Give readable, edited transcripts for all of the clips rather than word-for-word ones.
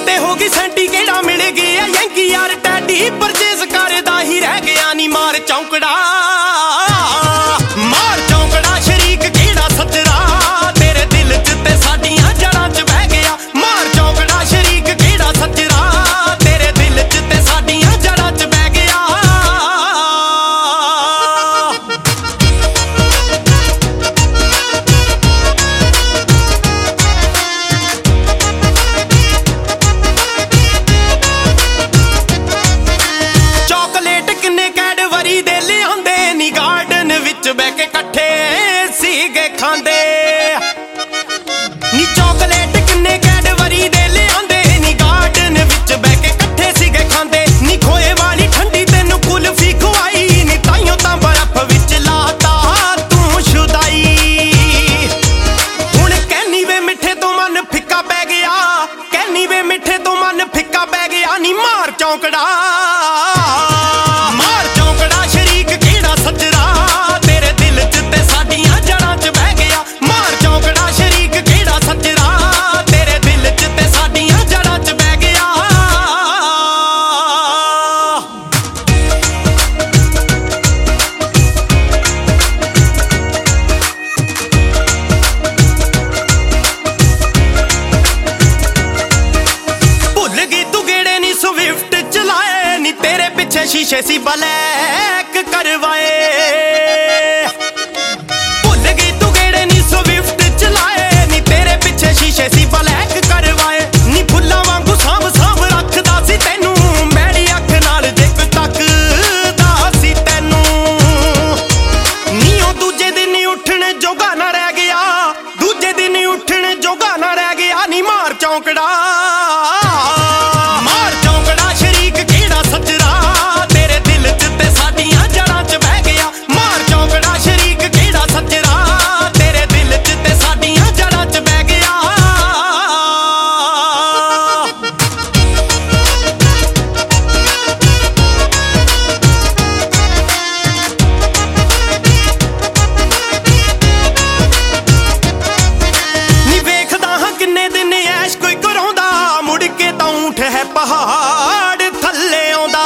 ਮੁੰਡੇ ਹੋ ਗਈ ਸੈਂਟੀ ਕਿਹੜਾ ਮਿਲ ਗਿਆ ਯੰਕੀ ਯਾਰ ਟੈਡੀ ਪਰਚੇਸ ਕਰਦਾ ਹੀ ਰਹਿ ਗਿਆ ਨੀ ਮਾਰ ਚੌਂਕੜਾ ਸ਼ਰੀਕ ਕਿਹੜਾ ਸੱਜਰਾ ਤੇਰੇ ਦਿਲ 'ਚ ਤੇ ਸਾਡੀਆਂ ਜੜ੍ਹਾਂ 'ਚ ਬਹਿ ਗਿਆ ਮਾਰ ਚੌਂਕੜਾ ਸ਼ਰੀਕ ਕਿਹੜਾ ਸੱਜਰਾ ਤੇਰੇ ਦਿਲ 'ਚ ਤੇ ਸਾਡੀਆਂ ਜੜ੍ਹਾਂ 'ਚ ਬਹਿ ਗਿਆ ਚਾਕਲੇਟ ਕਿੰਨੇ ਕੈਡਬਰੀ ਦੇ ਲਿਆਉਂਦੇ ਨੀ ਗਾਰਡਨ ਵਿੱਚ ਬਹਿ ਕੇ ਇਕੱਠੇ ਸੀਗੇ ਖਾਂਦੇ ਨੀ ਚਾਕਲੇਟ ਕਿੰਨੇ ਕੈਡਬਰੀ ਦੇ ਲਿਆਉਂਦੇ ਨੀ ਗਾਰਡਨ ਵਿੱਚ ਬਹਿ ਕੇ ਇਕੱਠੇ ਸੀਗੇ ਖਾਂਦੇ ਨੀ ਖੋਏ ਵਾਲੀ ਠੰਡੀ ਤੈਨੂੰ ਕੁਲਫੀ ਖਵਾਈ ਨੀ ਤਾਈਓ ਤਾਂ ਬਰਫ਼ ਵਿੱਚ ਲਾਤਾ ਤੂੰ ਸ਼ੁਦਾਈ ਹੁਣ ਕਹਿਨੀ ਵੇ ਮਿੱਠੇ ਤੋਂ ਮਨ ਫਿੱਕਾ ਪੈ ਗਿਆ ਕਹਿਨੀ ਵੇ ਮਿੱਠੇ ਤੋਂ ਮਨ ਫਿੱਕਾ ਪੈ ਗਿਆ ਨੀ ਮਾਰ ਚੌਂਕੜਾ शीशे सी ब्लैक करवाए भुल गई तू गेड़े नी स्विफ्ट चलाए नी तेरे पिछे शीशे सी ब्लैक करवाए नी फुल्लां वांगू सांभ सांभ रखदा सी तैनू मैड़ी अख नाल देख तकदा सी तैनू नी ओ दूजे दिन उठण जोगा ना रह गया दूजे दिन उठण जोगा ना रह गया नी मार चौंकड़ा पहाड़ थल्ले आउंदा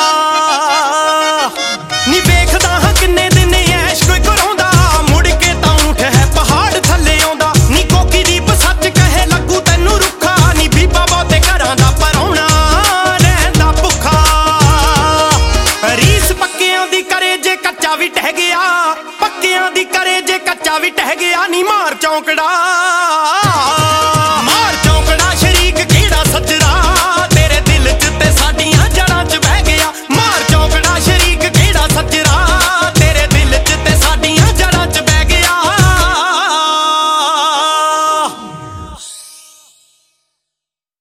नी वेखदा हां किन्ने दिन ऐश कोई कराउंदा मुड़ के तां उठ है पहाड़ थल्ले आउंदा नी कोकी दीप सच कहे लगू तैनू रुखा नी बीबा बहुते घरां दा परौणा रहिंदा भुखा रीस पक्कियां दी करे जे कच्चा भी टह गया पक्कियां दी करे जे कच्चा भी टह गया नी मार चौंकड़ा